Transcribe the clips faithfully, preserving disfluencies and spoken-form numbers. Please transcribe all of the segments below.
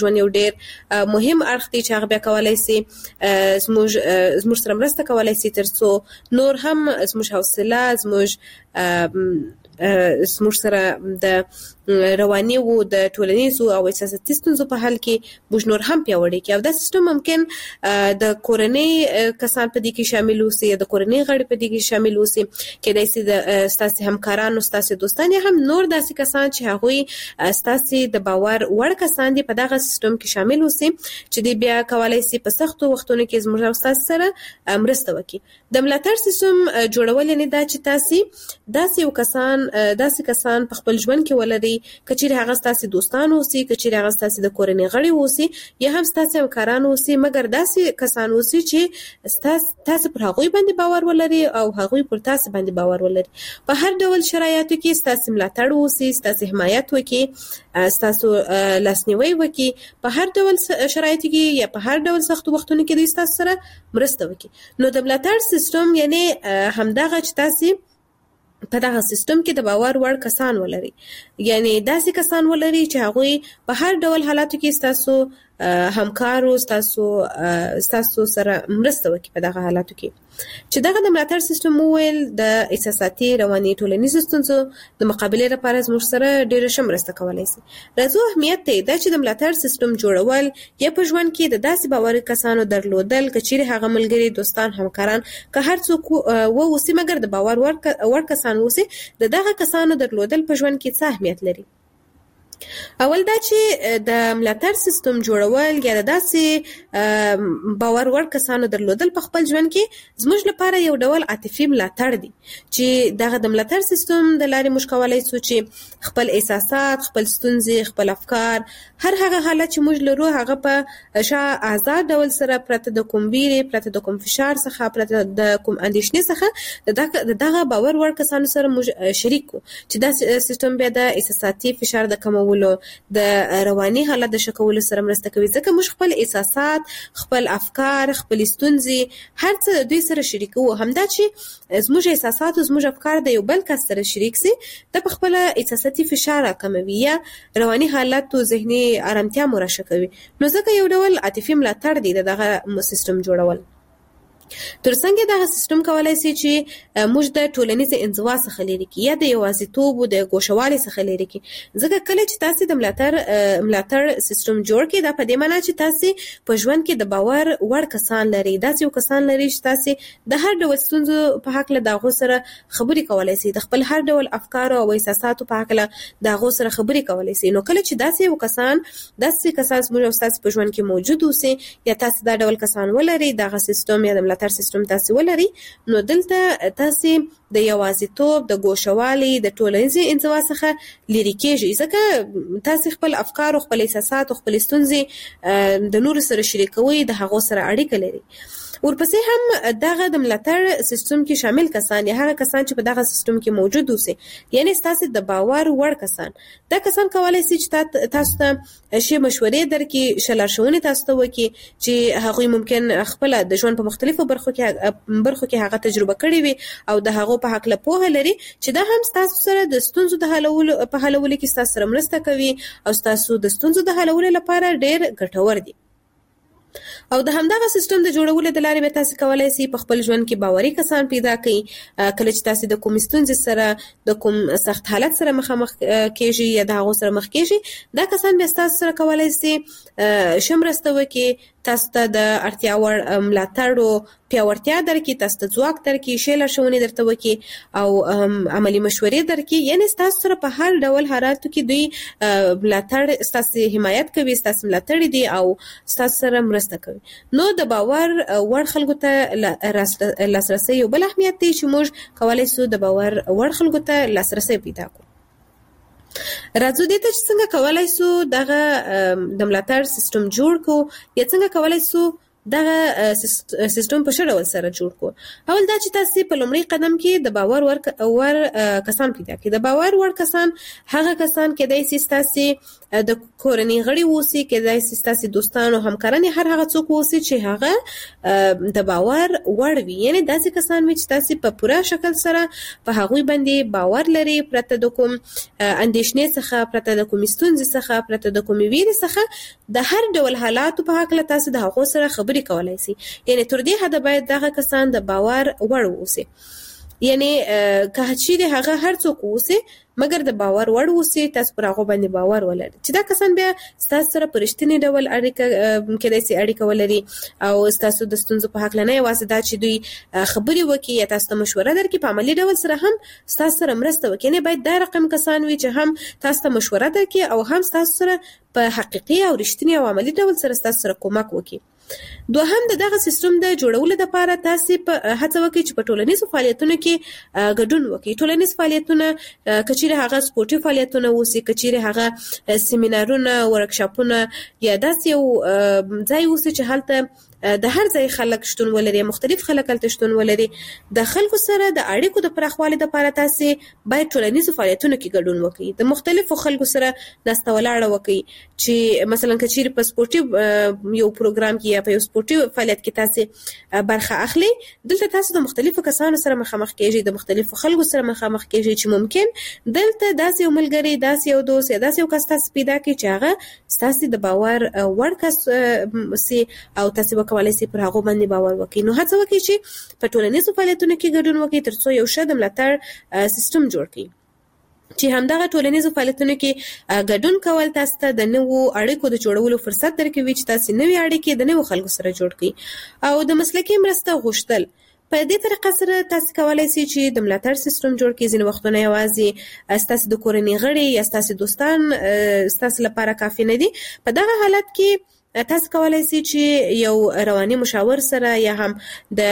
ژوند یو ډېر مهم اړخ دی چې هغه بیا کولای شي زموږ زموږ سره مرسته کولای شي تر څو نور هم زموږ حوصله زموږ زموږ سره د رواني او د ټولنیزو او احساساتي ستونزو په حل کې موږ نور هم پیاوړي کړو. او دا سیستم ممکن د کورنۍ کسان په دې کې شامل اوسي، د کورنۍ غړي په دې کې شامل اوسي، کېدای شي د ستاسو همکارانو، ستاسو دوستان یا هم نور داسې کسان چې هغوی ستاسو د باور وړ کسان دي په دغه سیستم کې شامل اوسي چې دوی بیا کولای شي په سختو وختونو کې زموږ او ستاسو سره مرسته وکړي. د ملاتړ سیستم جوړول یعنې دا چې تاسو داسې یو کسان داسې کسان په خپل ژوند کې ولري، کچېرې هغه ستاسو دوستان اوسي، کچېرې هغه ستاسو د کورنۍ غړي اوسي یا هم ستاسو همکاران اوسي، مګر داسې کسان اوسي چې ستاسو تاسو پر هغوی باندې باور ولري او هغوی پر تاسو باندې باور ولري. په هر ډول شرایطو کې ستاسو ملاتړ اوسي، ستاسو حمایت وکړي، ستاسو لاسنیوي وکړي. په هر ډول شرایطو کې یا په هر ډول سختو وختونو کې دوی ستاسو سره مرسته وکړي. نو د ملاتړ سیستم یعنی همدغه چې تاسو په دغه سیستم کې د باور وړ کسان ولري، یعنی داسې کسان ولري چې هغوی په هر ډول حالاتو کې ستاسو همکارو ستاسو ستاسو سره مرسته وکړي. په دغه حالاتو کې چې دغه د ملاتړ سیستم وویل د احساساتي رواني ټولنیزو ستونزو د مقابلې لپاره زموږ سره ډېره ښه مرسته کولی شي. راځو اهمیت دی دا چې د ملاتړ سیستم جوړول یا په ژوند کې د داسې باوري کسانو درلودل، که چیرې هغه ملګري، دوستان، همکاران که هر څوک واوسي مګر د باور وړ کسان اوسي، د دغه کسانو درلودل په ژوند کې څه اهمیت لري. اول دا چې د ملاتړ سیستم جوړول یا د داسې باور وړ کسانو درلودل په خپل ژوند کې زموږ لپاره یو ډول عاطفي ملاتړ دی چې دغه د ملاتړ سیستم د لارې موږ کولی شو چې خپل احساسات، خپل ستونزې، خپل افکار، هر هغه حالت چې موږ لرو هغه په شا آزاد ډول سره پرته د کوم ویرې، پرته د کوم فشار څخه، پرته د کوم اندېښنې څخه د دغه باور وړ کسانو سره موږ شریک کړو چې دا سیستم بیا د احساساتي فشار د کمولو، د رواني حالت د ښه کولو سره مرسته کوي. ځکه موږ خپل احساسات، خپل افکار، خپل ستونزې هر څه دوی سره شریکو. همدا چې زموږ احساسات او زموږ افکار د یو بل کس سره شریک سي، د په خپل احساساتي فشار راکموي یا رواني حالت او ذهني آرامتیا مو راښه کوي. نو ځکه یو ډول عاطفي ملاتړ دی دغه سیستم جوړول. ترڅنګ دغه سیستم کولای شي چې موږ د ټولنیز انزوا څخه لرې کړي یا د یوازیتوب او د ګوښوالي څخه لرې کړي. ځکه کله چې تاسو د ملاتړ ملاتړ سیستم جوړ کړئ دا په دې معنی چې تاسو په ژوند کې د باور وړ کسان لري، داسې یو کسان لري چې تاسو د هر ډول ستونزو په حق له دغه سره خبرې کولای شئ، د خپل هر ډول افکار او احساساتو په حق له دغه سره خبرې کولای شئ. نو کله چې داسې یو کسان داسې کسان موږ تاسو په ژوند کې موجود اوسئ یا تاسو دا ډول کسان ولرئ، دغه سیستم یا د ملاتړ سیستم تاسو ولري، نو دلته تاسو د یوازیتوب، د ګوښوالي، د ټولنیزې انزوا څخه لرې کېږئ. ځکه تاسو خپل افکار او خپل احساسات او خپل ستونزې د نورو سره شریکوئ، د هغو سره اړیکه لري. ورپسې هم دغه د ملاتړ سیستم کې شامل کسان یا هغه کسان چې په دغه سیستم کې موجود اوسي، یعنی تاسو د باور وړ کسان، دا کسان کولای شي چې تاسو ته شی مشورې درکړي، ښه لارښوونې تاسو ته وکړي چې هغوی ممکن خپل د ژوند په مختلفو برخو کې برخو کې هغه تجربه کړې وي او د هغو په حق له پوهه لري چې دا هم تاسو سره د ستونزو د حلولو په حلولو کې تاسو سره مرسته کوي او تاسو د ستونزو د حلولو لپاره ډېر ګټور دي. او د همدغه سیستم د جوړولو د لارې به تاسو کولای شئ په خپل ژوند کې باوري کسان پیدا کړئ. کله چې تاسو د کوم ستونزې سره، د کوم سخت حالت سره مخامخ کېږئ یا د هغو سره مخ کېږئ، دا کسان بیا تاسو سره کولای شي ښه مرسته وکړي، تاسو ته د اړتیا وړ ملاتړ او پیاوړتیا درکړي، تاسو ته ځواک درکړي، ښې لارښوونې درته وکړي او عملي مشورې درکړي. یعنې ستاسو سره په هر ډول حالاتو کې دوی ملاتړ، ستاسو حمایت کوي، ستاسو ملاتړ دي او ستاسو سره مرسته کوي. نو د باور وړ خلکو ته لاسرسی یو بل اهمیت دی چې موږ کولی شو د باور وړ خلکو ته لاسرسی پیدا کړو. راځو دې ته چې څنګه کولی شو دغه د ملاتړ سیستم جوړ کړو یا څنګه کولی شو دغه سیستم په ډول سره جوړ کو. اول دا چې تاسو په لومړي قدم کې د باور ور ور کسان پیدا کړئ. د باور ور کسان هغه کسان کېدای شي تاسو د کورنۍ غړي ووسی، کېدای شي تاسو دوستان او همکاران هر هغه څوک ووسی چې هغه د باور وړ وي، یعنی داسې کسان وي چې تاسو په پوره شکل سره په هغوی باندې باور لري، پرته د کوم اندېښنې څخه، پرته د کوم ستونزې څخه، پرته د کوم ویرې څخه د هر ډول حالاتو په حق له تاسو د هغو سره خبرې کولای شي. یعنی تر دې حد باید دغه کسان د باور وړ اوسي، یعنی که چې هغه هر څوک اوسي مګر د باور وړ اوسي، تاسو پر هغه باندې باور ولرئ چې دا کسان بیا تاسو سره په رښتیني ډول اړیکه کېدای شي اړیکه ولري او تاسو د ستونزو په حق نه یوازې دا چې دوی خبرې وکړي یا تاسو ته مشوره درکړي، په عملي ډول سره هم تاسو سره مرسته وکړي. یعنی باید دا رقم کسان وي چې هم تاسو ته مشوره درکړي او هم تاسو سره په حقیقي او رښتینی او عملي ډول سره تاسو سره کومک وکړي. دوهم د دغه سیستم د جوړولو لپاره تاسو په هڅه وکړئ چې په ټولنیزو فعالیتونو کې ګډون وکړئ. ټولنیز فعالیتونه کچېرې هغه سپورټي فعالیتونه وسی، کچېرې هغه سیمینارونه، ورکشاپونه یا داسې یو ځای وسی چې هلته د هر ځای خلک شتون ولري، مختلف خلک هلته شتون ولري. د خلکو سره د اړیکو د پراخوالي لپاره تاسو باید ټولنیزو فعالیتونو کې ګډون وکړئ. د مختلفو خلکو سره ناسته ولاړه وکړئ چې مثلا کچېرې په سپورټي یو پروګرام کې یا په یو سپورټي فعالیت کې تاسو برخه اخلي، دلته تاسو د مختلفو کسانو سره مخامخ کېږئ، د مختلفو خلکو سره مخامخ کېږئ چې ممکن دلته داسې یو ملګری، داسې یو دوست یا داسې یو کس تاسو پیدا کړئ چې هغه ستاسو د باور وړ کس سي او تاسو کولای شي پر هغه باندې باور وکړي. نو هڅه وکړئ چې په ټولنیزو فعالیتونو کې ګډون وکړئ ترڅو یو ښه د ملاتړ سیستم جوړ کړئ چې همدغه ټولنیزو فعالیتونو کې ګډون کول تاسو ته د نوو اړیکو د جوړولو فرصت درکوي چې تاسو نوې اړیکې د نوو خلکو سره جوړ کړئ. او د مسلکي مرسته غوښتل په دې طریقه سره تاسو کولای شئ چې د ملاتړ سیستم جوړ کړئ. ځینې وختونه یوازې ستاسو د کورنۍ غړي یا ستاسو دوستان ستاسو لپاره کافي نه دي. په دغه حالت کې تاسو کولای شئ چې یو رواني مشاور سره یا هم د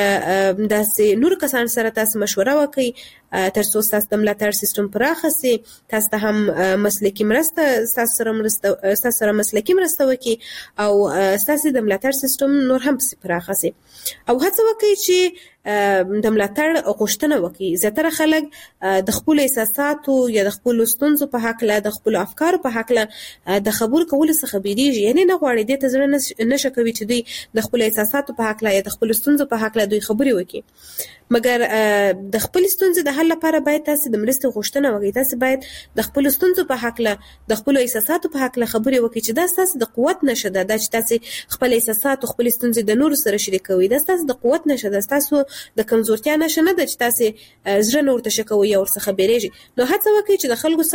داسې نور کسان سره تاسو مشوره وکړئ ترڅو تاسو د ملاتړ سیستم پراخ شي. تاسو ته هم مسلکي مرسته تاسو سره مرسته تاسو سره مسلکي مرسته وکړي او تاسو د ملاتړ سیستم نور هم پراخ شي. او هڅه وکړئ چې د ملاتړ غوښتنه وکړي. زیاتره خلک د خپل احساساتو یا د خپل ستونزو په حق له د خپل افکارو په حق له د خبرو کولو څخه بیریږي، یعنی نه غواړي دې ته زړه نشه کوي چې دوی د خپل احساساتو په حق له یا د خپل ستونزو په حق له دوی خبرې وکړي. مګر د خپل ستونزې د حل لپاره باید تاسو د مرستې غوښتنه وکړئ. تاسو باید د خپل ستونزو په حق له د خپل احساساتو په حق له خبرې وکړئ چې دا تاسو د قوت نشه ده، دا چې تاسو خپل احساسات او خپل ستونزې د نورو سره شریکوي، دا تاسو د قوت نشه ده، تاسو د کمزورتیا نشه نه ده چې تاسو زړه نور ته شکوي او ورڅخه بیریږي. نو هڅه وکړئ چې د خلکو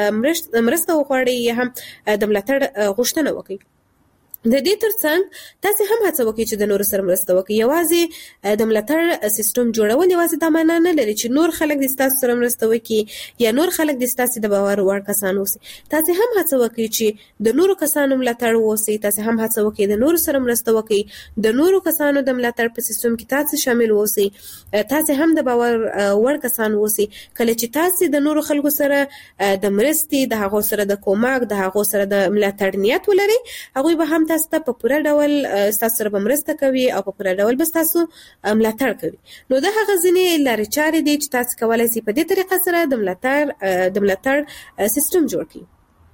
څخه مرسته وغواړئ یا هم د ملاتړ غوښتنه وکړئ. د دې ترڅنګ تاسو هم هڅه وکړئ چې د نورو سره مرسته وکړئ. یوازې د ملاتړ سیستم جوړول یوازې دا معنی نه لري چې نور خلک د تاسو سره مرسته وکړي یا نور خلک د تاسو د باور وړ کسان اوسي. تاسو هم هڅه وکړئ چې د نورو کسانو ملاتړ ووسی. تاسو هم هڅه وکړئ د نورو سره مرسته وکړئ، د نورو کسانو د ملاتړ په سیستم کې تاسو شامل اوسئ. تاسو هم د باور وړ کسان اوسئ. کله چې تاسو د نورو خلکو سره د مرستې، د هغو سره د کومک، د هغو سره د ملاتړ نیت ولرئ، هغوی به هم تاسو ته په پوره ډول تاسو سره به مرسته کوي او په پوره ډول به تاسو ملاتړ کوي. نو دا هغه ځینې لارې چارې دي چې تاسو کولای شئ په دې طریقه سره د ملاتړ د ملاتړ سیستم جوړ کړئ.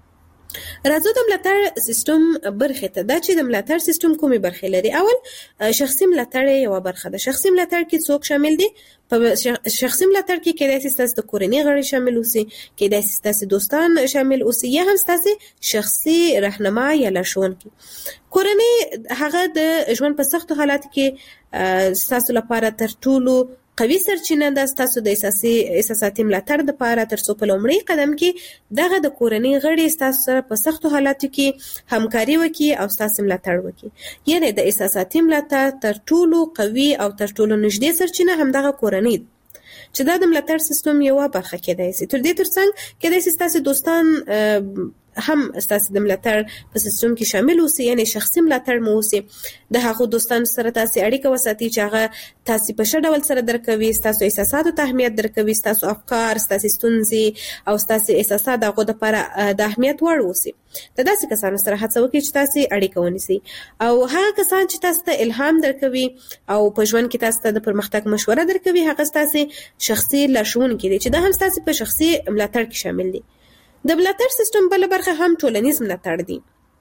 راځو د ملاتړ سیستم برخې ته. دا چې د ملاتړ سیستم کومې برخې لري. اول شخصي ملاتړ یو برخه ده. شخصي ملاتړ کې څوک شامل دي؟ په شخصي ملاتړ کې کېدای شي تاسو د کورنۍ غړي شامل اوسئ، کېدای شي تاسو دوستان شامل اوسئ یا هم تاسو شخصي راهنما یا لارښوونکي. کورنۍ هغه د ژوند په سختو حالاتو کې تاسو لپاره تر ټولو قوي سرچینه ده. تاسو د احساسي احساساتي ملاتړ لپاره ترڅو په لومړي قدم کې دغه د کورنۍ غړي تاسو سره په سختو حالاتو کې همکاري وکړي او تاسو ملاتړ وکړي. یعنی د احساساتي ملاتړ تر ټولو قوي او تر ټولو نږدې سرچینه همدغه کورنۍ چې دا د ملاتړ سیستم یو برخه کېدای شي. تر دې ترڅنګ کېدای شي تاسو دوستان هم ستاسو د ملاتړ په سیستم کې شامل اوسي، یعنی شخصي ملاتړ مو اوسي. د هغو دوستانو سره تاسو اړیکه وساتئ چې هغه تاسو په ښه ډول سره درکوي، ستاسو احساساتو ته اهمیت درکوي، ستاسو افکار، ستاسو ستونزې او ستاسو احساسات دغه د لپاره د اهمیت وړ اوسي. د داسې کسانو سره هڅه وکړئ چې تاسو اړیکه ونیسئ، او هغه کسان چې تاسو ته الهام درکوي او په ژوند کې تاسو ته د پرمختګ مشوره درکوي، هغه ستاسو شخصي لارښوونکي دي چې دا هم ستاسو په شخصي ملاتړ کې شامل دي. د ملاتړ سیستم بل برخه هم ټولنیز ملاتړ دی.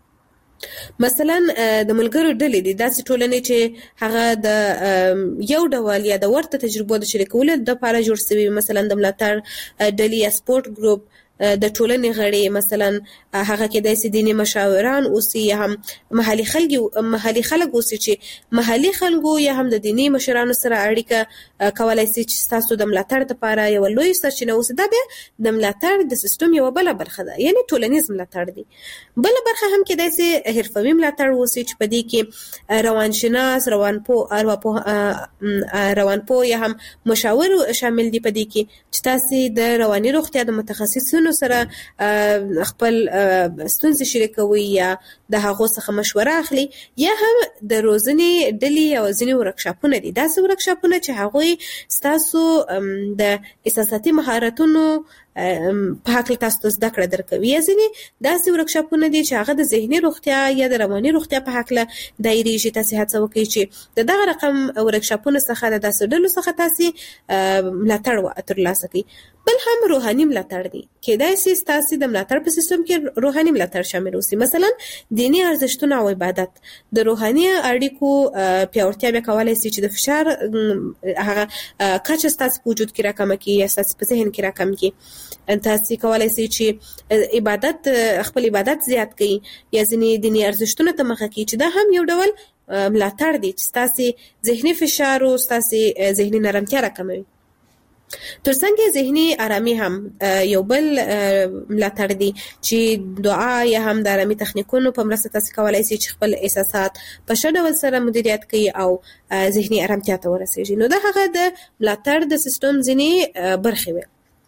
مثلا د ملګرو ډلې دي، داسې ټولنې چې هغه د یو ډول یا د ورته تجربو د شریکولو لپاره جوړ شوي، مثلا د ملاتړ ډلې یا سپورت ګروپ د ټولنې غړي، مثلا هغه کې د دیني مشاوران اوسي یا هم محلي خلک محلي خلک اوسي چې محلي خلکو یا هم د دیني مشرانو سره اړیکه کولای شي چې تاسو د ملاتړ لپاره یو لوی سرچینه اوسي. دا بیا د ملاتړ د سیستم یو بل برخه ده، یعنی ټولنیز ملاتړ دی. بل برخه هم کې د حرفوي ملاتړ اوسي چې په دې کې روانشناس، روانپوه روانپوه یا هم مشاور شامل دي په دې کې چې تاسو د رواني روغتیا د متخصصینو سره خپل ستونزې شریکوي یا د هغو څخه مشوره اخلي، یا هم د روزنې ډلې او ځینې ورکشاپونه دي. داسې ورکشاپونه چې هغوی ستاسو د احساساتي مهارتونو په حق تاسو ته زده کړه درکوي، یا ځینې داسې ورکشاپونه دي چې هغه د ذهني روغتیا یا د رواني روغتیا په حق له دایریږي. تاسو هڅه وکړئ چې د دغه رقم ورکشاپونو څخه د داسې ډلو څخه تاسو ملاتړ ترلاسه کړئ. بل هم روحاني ملاتړ دی. کېدای شي ستاسو د ملاتړ په سیستم کې روحاني ملاتړ شامل اوسي، مثلا دینی ارزښتونه او عبادت. د روحاني اړیکو پیاوړتیا به کولای شي چې د فشار هغه کچه ستاسو په وجود کې راکمه کړي یا ستاسو په ذهن کې راکمه کړي. تاسو کولای شئ چې عبادت خپل عبادت زیات کړئ یا ځینې دیني ارزښتونه ته مخه کړئ، چې دا هم یو ډول ملاتړ دی چې ستاسو ذهني فشار او ستاسو ذهني نرمتیا راکموي. ترڅنګ ذهني آرامي هم یو بل ملاتړ دی چې دعا یا هم د آرامي تخنیکونو په مرسته تاسو کولای شئ چې خپل احساسات په ښه ډول سره مدیریت کړئ او ذهني آرامتیا ته ورسیږئ. نو دا هغه د ملاتړ د سیستم ځینې برخې وي.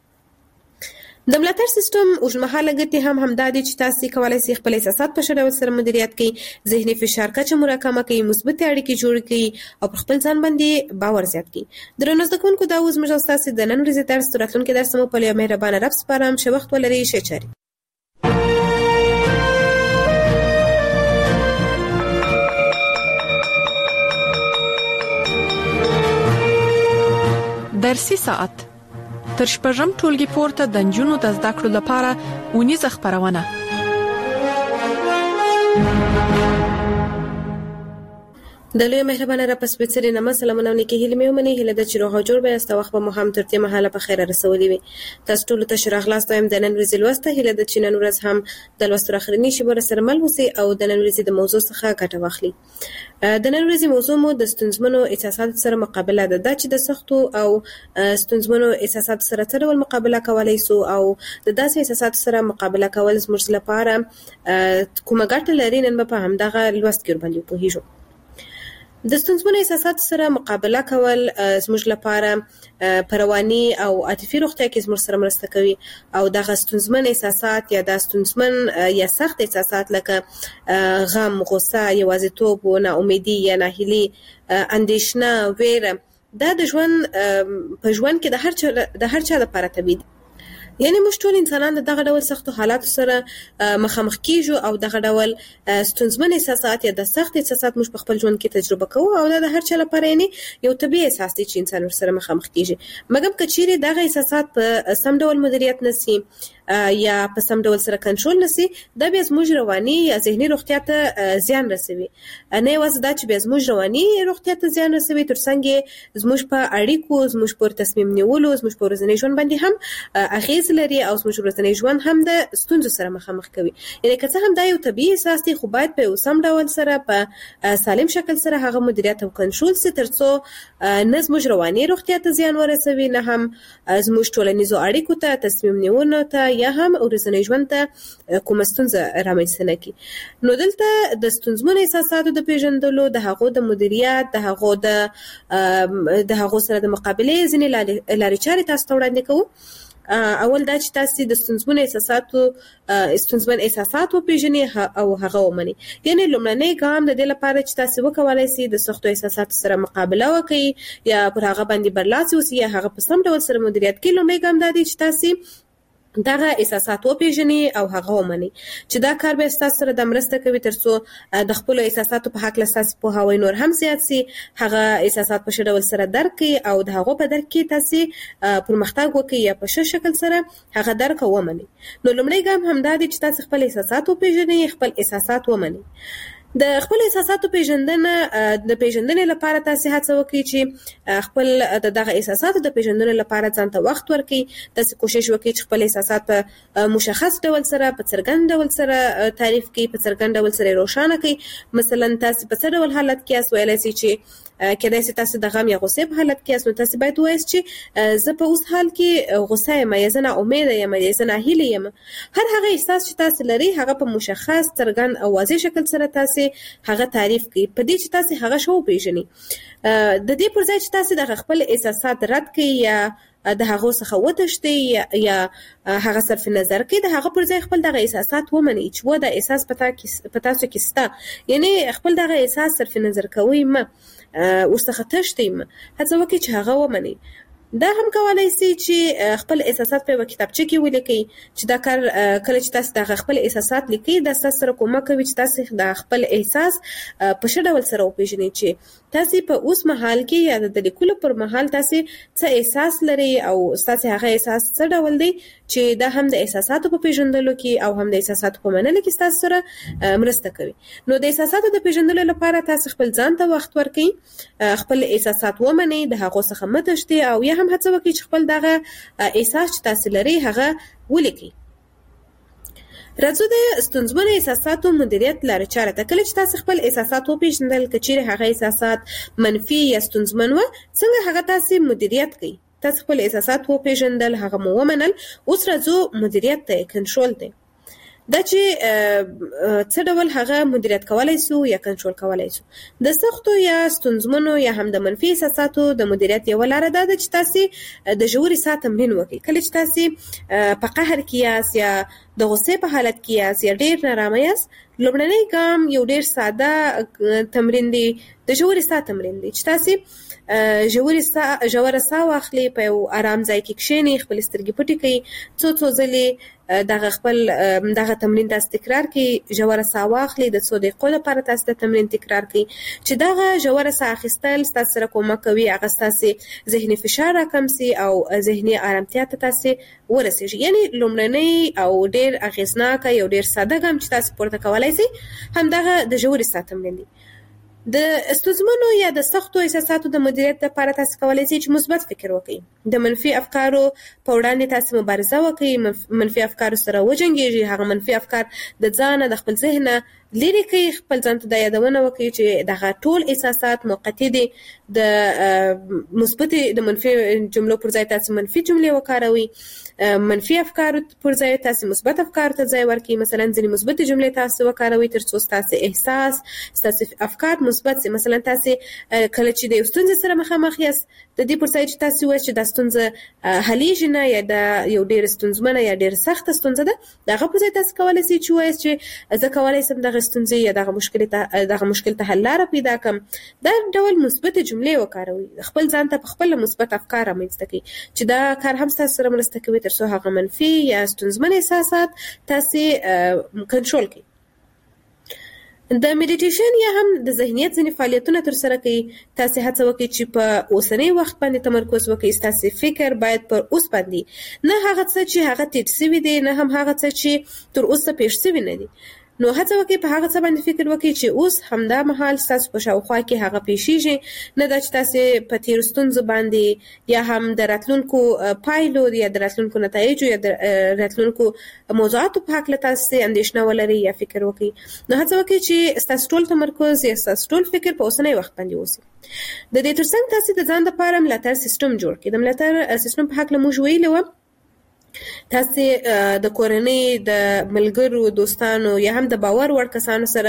د ملاتړ سیستم اوږدمهاله ګټې هم همدا دي چې تاسو کولای شئ خپل احساسات په ښه ډول سره مدیریت کړئ، ذهني فشار کچه مو راکمه کړئ، مثبتې اړیکې جوړې کړئ او پر خپل ځان باندې باور زیات کړئ. درنو زده کوونکو، دا اوس زموږ او ستاسو د نن ورځې درس تر راتلونکي درس مو په یو مهربانه رب سپارم. ښه وخت ولرئ، ښه چارې. درسي ساعت تر شپږم ټولګي پورته د نجونو د زده کړو لپاره اونیزه خبرونه. د لوی مهربانه را پس بچری نامه سلامونه نیکی هیله مې ومني. هیله د چې روغ جوړ به است وخت به مو هم ترته مهاله په خیر رسولې وي. تاسو ټول ته شرح خلاص تایم د نن ورځې لوسته. هیله د چې نن ورځ هم د لوستو اخرنی شی بر سره مل وسی او د نن ورځې د موضوع څخه ګټه واخلي. د نن ورځې موضوع مو د ستونزمنو احساساتو سره مقابله ده. د چې د سختو او ستونزمنو احساساتو سره څه ډول مقابله کولای سو او د داسې احساساتو سره مقابله کول زموږ لپاره کومه ګټه لري، نن په همدغه لوست کې باندې پوهیږو. د ستونزمنو احساساتو سره مقابله کول زموږ لپاره پروانی او عاطفي روغتیا کې زموږ سره مرسته کوي او دغه ستونزمن احساسات یا د ستونزمن یا سخت احساسات لکه غم، غصه، یوازیتوب، ناامیدي یا ناهیلي، اندېښنه، ویره، دا د ژوند په ژوند کې د هر چا د هر چا لپاره طبیعي دي. یعنی موږ ټول انسانان د دغه ډول سختو حالاتو سره مخامخ کیږو او دغه ډول ستونزمن احساسات یا د سخت احساسات موږ په خپل ژوند کې تجربه کوو او دا د هر چا لپاره یعنی یو طبیعي احساس دی چې انسان ورسره مخامخ کیږي. مګر که چیرې دغه احساسات په سم ډول مدیریت نشي یا په سم ډول سره کنټرول نشي، دا بیا زموږ رواني یا ذهني روغتیا ته زیان رسوي. نه یوازې دا چې بیا زموږ رواني روغتیا ته زیان رسوي، ترڅنګ زموږ په اړیکو، زموږ په تصمیم نیولو، زموږ په ورځني ژوند باندې هم اغیز لري او زموږ ورځنی ژوند هم د ستونزو سره مخامخ کوي. یعنی که څه هم دا یو طبیعي احساس دی، خو باید په یو سم ډول سره په سالم شکل سره هغه مدیریت او کنټرول سي، ترڅو نه زموږ رواني روغتیا ته زیان ورسوي، نه هم زموږ ټولنیزو اړیکو ته، تصمیم نیونو ته یا هم ورځنی ژوند ته کومه ستونزه رامنځته نه کړي. نو دلته د ستونزمنو احساساتو د پیژندلو، د هغو د مدیریت، د هغو د د هغو سره د مقابلې ځینې لارې چارې تاسو ته وړاندې کوو. اول دا چې تاسو د ستونزمن احساساتو ستونزمن احساسات وپېژنئ او هغه ومنئ. یعنی لومړنی ګام د دې لپاره چې تاسو وکولای شئ د سختو احساساتو سره مقابله وکړئ یا پر هغه باندې برلاسي اوسئ یا هغه په سم ډول سره مدیریت کړئ. لومړی ګام دا دی چې تاسو دغه احساسات وپېژنئ او هغه ومنئ چې دا کار به ستاسو سره د مرسته کوي ترڅو د خپل احساساتو په حق له تاسو پوهاوی نور هم زیات شي، هغه احساسات په ښه ډول سره درک کړئ او د هغو په درک کې تاسو پرمختګ وکړئ یا په ښه شکل سره هغه درک او ومنئ. نو لومړی ګام همدا دی چې تاسو خپل احساسات وپېژنئ، خپل احساسات ومنئ. د خپل احساساتو پیژندنه د پیژندنې لپاره تاسو هڅه وکړئ چې خپل دغه احساساتو د پیژندنې لپاره ځان ته وخت ورکړئ. تاسو کوشش وکړئ چې خپل احساسات په مشخص ډول سره په څرګند ډول سره تعریف کړئ، په څرګند ډول سره روښانه کړئ. مثلا تاسو په څه ډول حالت کې یاست ویلای شئ چې کله چې تاسو د غم یا غوسې په حالت کې یاست، نو تاسو باید ووایئ چې زه په اوس حال کې غوسه یم یا زه ناامیده یم یا زه ناهیلې یم. هر هغه احساس چې تاسو لرئ هغه په مشخص څرګند او واضح شکل سره تاسو هغه تعریف کړئ، په دې چې تاسو هغه شو پیژنئ. د دې پر ځای چې تاسو د خپل احساسات رد کړئ یا د هغه څخه وتښتئ یا هغه صرف نظر کړئ، د هغه پر ځای خپل دغه احساسات ومنئ چې و دا احساس په تاسو کې شته. یعنی خپل دغه احساس صرف نظر کوئ مه، ورڅخه تښتئ مه، هڅه وکړئ چې هغه ومنئ. دا هم کولای شي چې خپل احساسات په کتابچه کې ولیکئ چې دا کار کله چې تاسو د خپل احساسات لیکئ دا تاسو سره کومک کوي چې تاسو د خپل احساس په ښه ډول سره وپېژنئ چې تاسو په اوس مهال کې یا د لیکلو پر مهال تاسو څه احساس لرئ او تاسو هغه احساس څه ډول دی چې دا هم د احساساتو په پیژندلو کې او هم د احساساتو په منلو کې تاسو سره مرسته کوي. نو د احساساتو د پیژندلو لپاره تاسو خپل ځان ته وخت ورکړئ، خپل احساسات ومنئ، د هغو څخه مه تښتئ او یا هم هڅه وکړئ چې خپل دغه احساس چې تاسو لرئ هغه ولیکئ. راځو د ستونزمن احساساتو مدیریت لاره چاره ته. کله چې تاسو خپل احساسات وپېژندل، که چیرې هغه احساسات منفي یا ستونزمن و، څنګه هغه تاسو مدیریت کړئ؟ تاسو خپل احساسات وپېژندل، هغه مو ومنل، اوس راځو مدیریت ته، کنټرول ته. دا چې څه ډول هغه مدیریت کولای شو یا کنټرول کولای شو. د سختو یا ستونزمنو یا هم د منفي احساساتو د مدیریت یوه لاره دا ده چې تاسو د ژورې ساه تمرین وکړئ. کله چې تاسو په قهر کې یاست یا د غوسې په حالت کې یاست یا ډېر نارامه یاست، لومړنی ګام یو ډېر ساده تمرین دی، د ژورې ساه تمرین دی چې تاسو ژورې ساه ژوره ساه واخلئ، په یو ارام ځای کې کښېنئ، خپلې سترګې پټې کړئ، څو څو ځلې دغه خپل دغه تمرین تاسو تکرار کړئ. ژوره ساه واخلئ، د څو دقیقو لپاره تاسو د تمرین تکرار کړئ چې دغه ژوره ساه اخیستل ستاسو سره کومک کوي هغه ستاسو ذهني فشار راکم شي او ذهني ارامتیا ته تاسو ورسېږي. یعنی لومړنی او ډېر اغېزناکه یو ډېر ساده ګام چې تاسو پورته کولی شئ همدغه د ژورې ساه تمرین دی. د ستونزمنو یا د سختو احساساتو د مدیریت لپاره تاسو کولی شئ چې مثبت فکر وکړئ، د منفي افکارو په وړاندې تاسو مبارزه وکړئ، منفي افکارو سره وجنګېږئ، هغه منفي افکار د ځانه د خپل ذهنه لرې کړئ. خپل ځان ته دا یادونه وکړئ چې دغه ټول احساسات موقتي دي. د مثبتې د منفي جملو پر ځای تاسو منفي جملې وکاروئ، منفي افکارو پر ځای تاسو مثبت افکارو ته ځای ورکړئ. مثلا ځینې مثبتې جملې تاسو وکاروئ ترڅو ستاسو احساس ستاسو افکار مثبت شي. مثلا تاسو کله چې د یو ستونزې سره مخامخ یاست، د دې پر ځای چې تاسو وایئ چې دا ستونزه حلیږي نه یا دا یو ډېر ستونزمنه یا ډېر سخته ستونزه ده، د هغه پر ځای تاسو کولی شئ چې ووایئ چې زه کولی شم دغه ستونزې یا دغه مشکل ته دغه مشکل ته حل لاره پیدا کړم. دا ډول مثبتې جملې وکاروئ، خپل ځان ته په خپله مثبت افکار رامنځته کړئ چې دا کار هم ستاسو سره مرسته کوي ترڅو هغه منفي یا ستونزمن احساسات تاسو کنټرول کړئ. د میډیټیشن یا هم د ذهنیت ځینې فعالیتونه ترسره کوي. تاسو هڅه وکړئ چې په اوسنی وخت باندې تمرکز وکړئ. ستاسو فکر باید پر اوس باندې، نه هغه څه چې هغه تیر شوي دي، نه هم هغه څه چې تر اوسه پیښ شوي نه دي. نو هڅه وکړئ په هغه څه باندې فکر وکړئ چې اوس همدا مهال ستاسو په شاوخوا کې هغه پیښیږي، نه دا چې تاسو په تیرو ستونزو باندې یا هم د راتلونکو پایلو یا د راتلونکو نتایجو یا د راتلونکو موضوعاتو په هکله تاسو اندېښنه ولرئ یا فکر وکړئ. نو هڅه وکړئ چې ستاسو ټول تمرکز یا ستاسو ټول فکر په اوسنی وخت باندې اوسي. د دې ترڅنګ تاسو د ځان لپاره ملاتړ سیستم جوړ کړئ. د ملاتړ سیستم په هکله موږ ویلي وو تاسو د کورنۍ د ملګرو دوستانو یا هم د باور وړ کسانو سره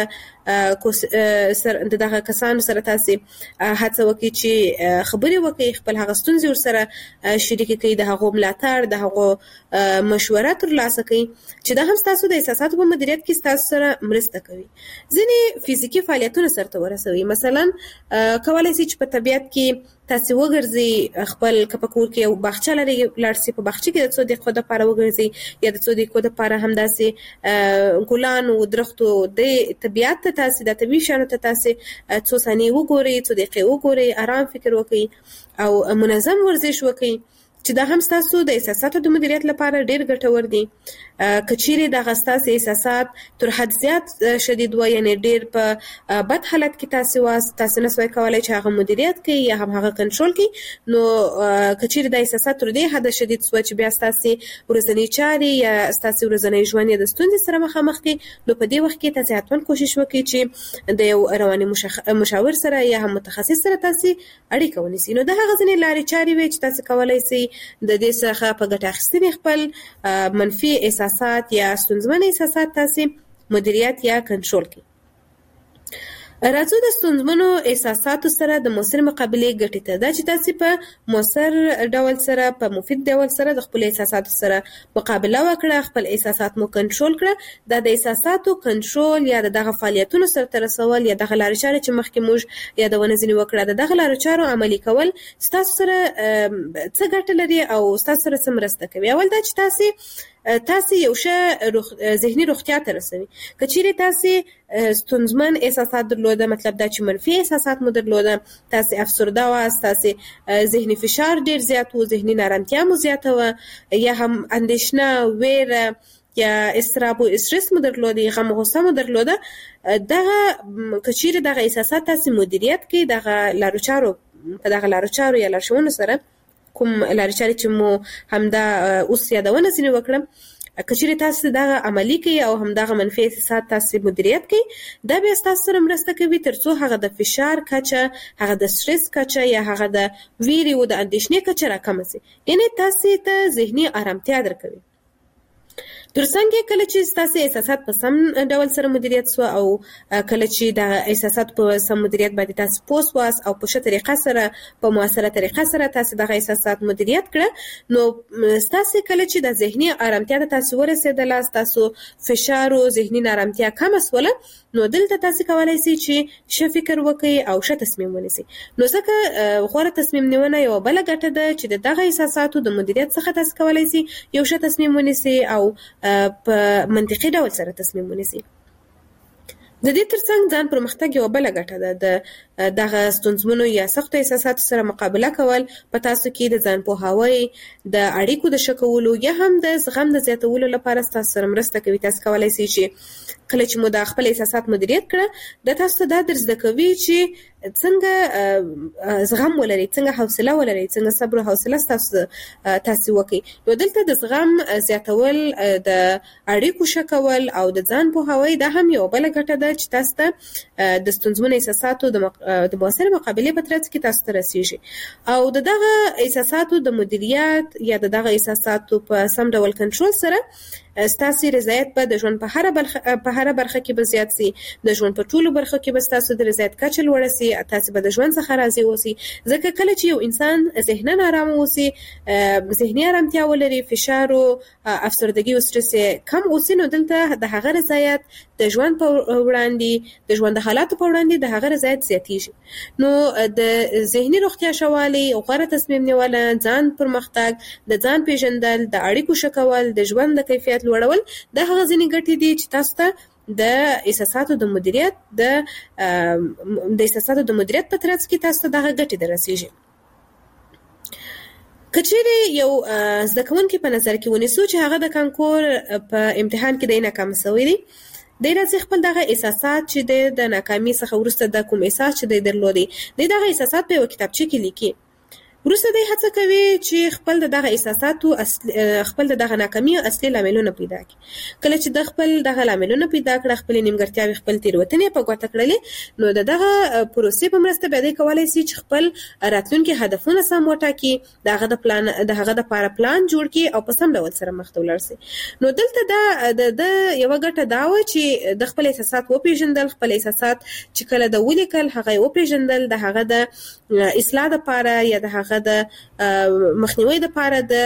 سره دغه کسانو سره تاسو هڅه وکړئ چې خبرې وکړئ، خپل هغه ستونزې ورسره شریک کړئ، د هغو ملاتړ د هغو مشوره ترلاسه کړئ چې دا هم تاسو د احساساتو په مدیریت کې تاسو سره مرسته کوي. ځینې فزیکي فعالیتونه سره ورسوي، مثلا کولای شي چې په طبیعت کې تاسو وګرځي، خپل کپکور کې یو باغچه لري، لارسي په باغچه کې د څو دقیقو لپاره وګرځي یا د څو دقیقو لپاره هم داسې ګلان او درختو د طبیعت ته تاسو د طبیعي شانو ته تاسو څو ثانیې وګورئ، څو دقیقې وګورئ، آرام فکر وکړئ او منظم ورزش وکړئ چې دا هم تاسو د احساساتو د مدیریت لپاره ډیر ګټور دي. کچېرې د غستاس احساسات تر حد زیات شدید و، یعنی ډیر په بد حالت کې تاسو واس تاسو نه سوي کولای چې هغه مدیریت کوي یا هم هغه کنټرول کوي، نو کچېرې د احساسات تر دې حد شدید سوي چې بیا تاسو ورځنی چاري یا تاسو ورځنی ژوند د ستونزې سره مخامخ کی، نو په دې وخت کې تاسو حتمن کوشش وکړئ چې د یو رواني مشاور سره یا هم متخصص سره تاسو اړیکه ونیسئ. نو د هغه ځینې لارې چاري وي چې تاسو کولای شئ د دې څخه په ګټه اخیستنې خپل منفي احساسات یا ستونزمن احساسات تاسو مدیریت یا کنټرول کړئ. راځو د ستونزمنو احساساتو سره د مؤثر مقابله ګټې ته، دا چې تاسو په مؤثر ډول سره په مفید ډول سره د خپل احساساتو سره مقابله وکړه، خپل احساسات مو کنټرول کړه. دا د احساساتو کنټرول یا دغه فعالیتونو سره تر رسول یا دغه لارې چارې چې مخکې موږ یادونه ځینې وکړه، دغه لارې چارو عملي کول تاسو سره څه ګټه لري او تاسو سره څه مرسته کوي. اول دا چې تاسو تاسو یو ښه روخ... ذهني روغتیا ته رسوي. کچېرې تاسو ستونزمن احساسات درلوده، مطلب دا چې منفي احساسات مو درلوده، تاسو افسرده واست، تاسو ذهني فشار ډیر زیات و، ذهني نارامتیا مو زیاته و، یا هم اندېښنه، ویره یا استراب او استرس مو درلوده، غم او غصه مو درلوده، دغه کچېرې دغه احساسات تاسو مدیریت کړئ، دغه لارو چارو په دغه لارو چارو یا لارښوونو سره کوم لارې چارې چې مو همدا اوس یادونه ځینې وکړم، کچېرې تاسو دغه عملي کوئ او همدغه منفي احساسات تاسو مدیریت کوئ، دا بیا ستاسو سره مرسته کوي تر څو هغه د فشار کچه، هغه د سټرس کچه یا هغه د ویرې او د اندېښنې کچه راکمه شي، یعنې تاسو ته ذهني آرامتیا درکوي. ترڅنګ کله چې تاسو احساسات په سم ډول سره مدیریت سو او کله چې د احساسات په سم مدیریت باندې تاسو پوس واس او په ښه طریقه سره په موثره طریقه سره تاسو د احساسات مدیریت کړه، نو تاسو کله چې د ذهني آرامتیا ته تاسو ورسېدل، تاسو فشار او ذهني نارامتیا کم اسوله، نو دلته تاسو کولای شئ چې ښه فکر وکړئ او ښه تصمیم ونیسئ. نو ځکه غوره تصمیم نیونه یو بل ګټه ده چې دغه احساساتو د مدیریت څخه تاسو کولای شئ یو ښه تصمیم ونیسئ او په منطقي ډول سره تصمیم ونیسئ. د دې ترڅنګ ځان پرمختګ یو بل ګټه ده، د دغه ستونزمنو یا سختو احساساتو سره مقابله کول په تاسو کې د ځان پوهاوي، د اړیکو د ښه کولو یا هم د زغم د زیاتولو لپاره تاسو سره مرسته کوي. تاسو کولای شئ چې کله چې مو د خپل احساسات مدیریت کړه، د تاسو ته دا درس د کوي چې څنګه زغم ولرئ، څنګه حوصله ولرئ، څنګه صبر او حوصله تاسو تاسو وکړئ. نو دلته د زغم زیاتول، د اړیکو ښه کول او د ځان پوهاوي دا هم یو بل ګټه ده چې تاسو ته د ستونزمنو احساساتو د مؤثر مقابله په ترڅ کې تاسو ته رسیږي. او د دغه احساساتو د مدیریت یا د دغه احساساتو په سم ډول کنټرول سره ستاسو رضایت به د ژوند په هر برخه په هر برخه کې به زیات سي، د ژوند په ټولو برخو کې به ستاسو د رضایت کچه لوړه سي، تاسو به د ژوند څخه راضي اوسئ. ځکه کله چې یو انسان ذهناً آرام اوسي، ذهني آرامتیا ولري، فشار او افسردګي او سټرس کم اوسي، نو دلته د هغه رضایت د ژوند په وړاندې، د ژوند د حالاتو په وړاندې د هغه رضایت زیاتیږي. نو د ذهني روغتیا شوالی، غوره تصمیم نیول، ځان پرمختګ، د ځان پیژندل، د اړیکو ښه کول، د ژوند د کیفیت لوړول، د هغه ځینې ګټې دي چې تاسو ته د احساساتو د مدیریت د د احساساتو د مدیریت په ترڅ کې تاسو ته دغه ګټې دررسیږي. کچېرې یو زده کوونکی په نظر کې ونیسو چې هغه د کانکور په امتحان کې د ناکام شوی دی، دی راځي خپل دغه احساسات چې د ناکامي څخه وروسته د کوم احساس چې دی درلودي، دی دغه احساسات په یو کتابچه کې لیکي. وروسته دی هڅه کوي چې خپل دغه احساساتو خپل دغه ناکامي اصلي لاملونه پیدا کړي. کله چې د خپل دغه لاملونه پیدا کړه، خپل نیمګړتیاوې، خپل تېروتنې په ګوته کړلې، نو د دغه پروسې په مرسته بیا دی کولی شي چې خپل راتلونکي هدفونه سم وټاکي، د هغه د پلان د هغه دپاره پلان جوړ کړي او په سم ډول سره مخته ولاړ شي. نو دلته دا د یوه ګټه دا وه چې د خپل احساسات وپېژندل، خپل احساسات چې کله د ولیکل هغه یې وپېژندل، د هغه د اصلاح دپاره یا د هغه د مخنیوي دپاره د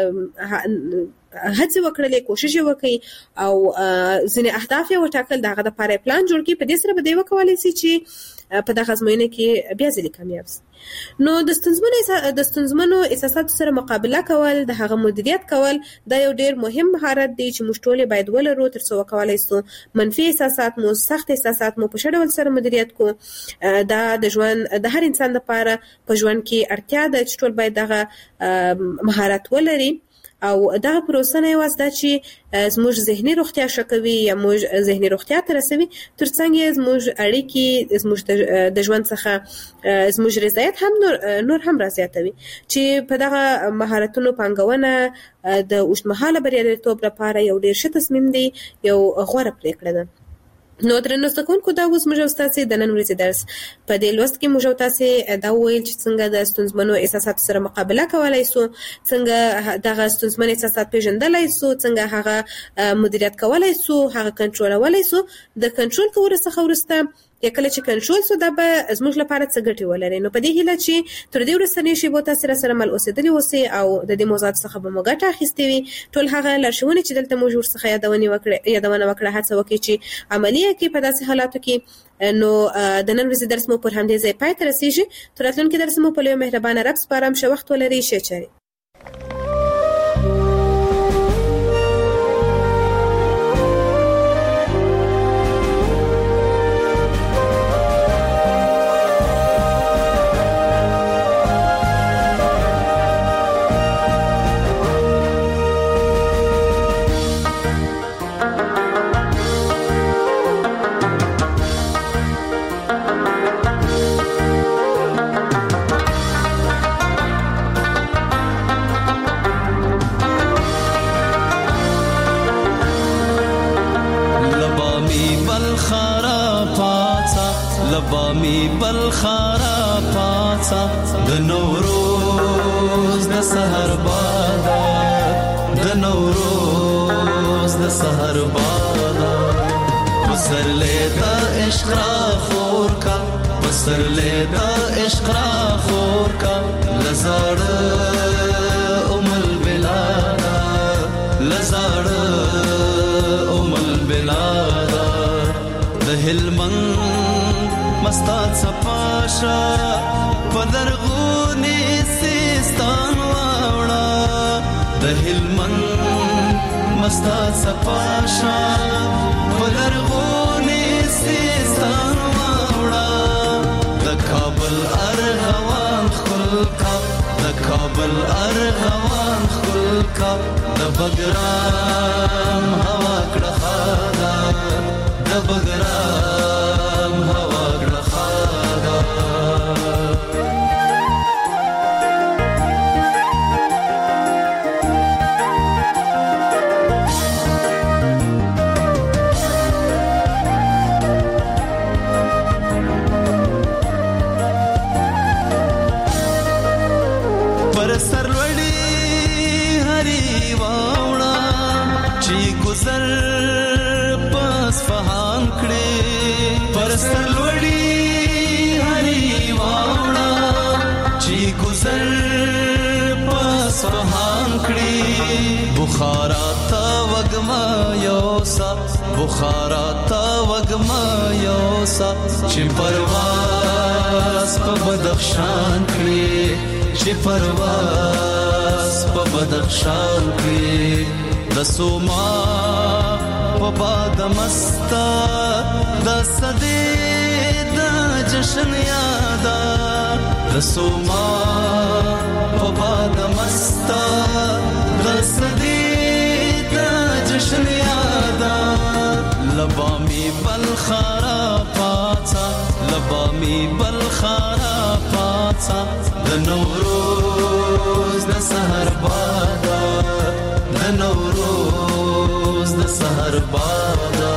هڅې وکړلې، کوشش یې وکړي او ځینې اهداف یې وټاکل، د هغه دپاره یې پلان جوړ کړي. په دې سره به دی وکولی شي چې په دغه ازموینه کې بیا ځلې کامیاب شي. نو د ستونزمنو د ستونزمنو احساساتو سره مقابله کول، د هغه مدیریت کول، دا یو ډېر مهم مهارت دی چې موږ ټول باید ولرو تر څو وکولی شو منفي احساسات مو، سخت احساسات مو په ښه ډول سره مدیریت کړو. دا د ژوند د هر انسان لپاره په ژوند کې اړتیا ده چې ټول باید دغه مهارت ولري. او دغه پروسه نه یوازې دا چې زموږ ذهني روغتیا ښه کوي یا موږ ذهني روغتیا ته رسوي، ترڅنګ یې زموږ اړیکې زموږ د ژوند څخه زموږ رضایت هم نور, نور هم رازیاتوي، چې په دغه مهارتونو پانګونه د اوږدمهاله بریالیتوب لپاره یو ډېر ښه تصمیم دی، یو غوره پرېکړه ده. نو درنو زده کوونکو، دا اوس موږ او تاسې د نن ورځې درس په دې لوست کې موږ او تاسې دا وویل چې څنګه د ستونزمنو احساساتو سره مقابله کولی شو، څنګه دغه ستونزمن احساسات پېژندلی شو، څنګه هغه مدیریت کولی شو، هغه کنټرولولی شو. د کنټرول کولو څخه وروسته یا کله چې کنټرول شو، دا به زموږ لپاره څه ګټې ولري. نو په دې هیله چې تر دې وروستنۍ شېبو تاسې راسره مل اوسېدلي اوسئ او د دې موضوعاتو څخه به مو ګټه اخیستې وي. ټول هغه لارښوونې چې دلته موږ ورڅخه یادونه وکړه یادونه وکړه هڅه وکړئ چې عملي یې کړئ په داسې حالاتو کې. نو د نن ورځې درس مو پر همدې ځای پای ته رسېږي. تر راتلونکي درس مو په لویه مهربانه رب سپارم. ښه وخت ولرئ. ښې چارې. لبامی بلخارا پاڅا د نوروز د سحر بادا، د نوروز د سحر بادا. پسرلی د عشق را خور کا، پسرلی د عشق را خور کا، لزاړ ام البلادا، لزاړ ام البلادا. د هلمند مستات سپاشا پدرغونی سیستان واوڑا، د هلمند مستات سپاشا پدرغونی سیستان واوڑا. د کابل ارغوان خلکا، د کابل ارغوان خلکا، د بګرام هوا کړه خادا، د بګرام هوا بخارا تا وگما یوسا، بخارا تا وگما یوسا، چی پرواز پا بدخشان کلی، چی پرواز پا بدخشان کلی. دسوما پا باد مستا، دا صدی دا جشن یادا، دسوما پا باد مستا، دا صدی دا جشن یادا. لبامی بلخارا پاڅا، لبامی بلخارا پاڅا. پاڅا د نوروز د سحر بادا د نوروز د سحر بادا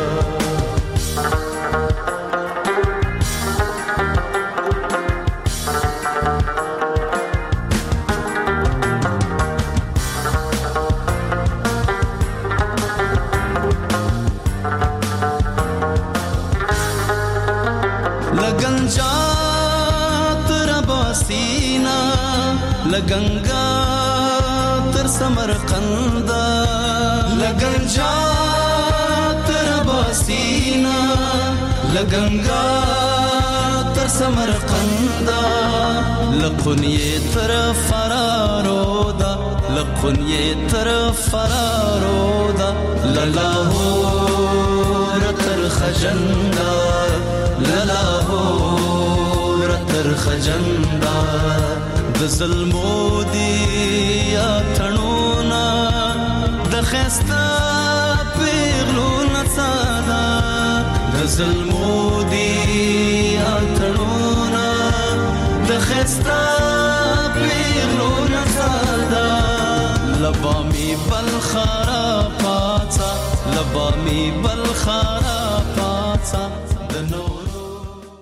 لگنگا تر سمرقند لگنجا تر باسینا لگنگا تر سمرقند لقنی تر فرارودا لقنی تر فرارودا للاهور تر خجندا للاهور تر خجندا د ظلمو دی یا تڼونا د خستا پیغلو نڅادا د ظلمو دی یا تڼونا د خستا پیغلو نڅادا لبامی بلخارا پاڅا لبامی بلخارا پاڅا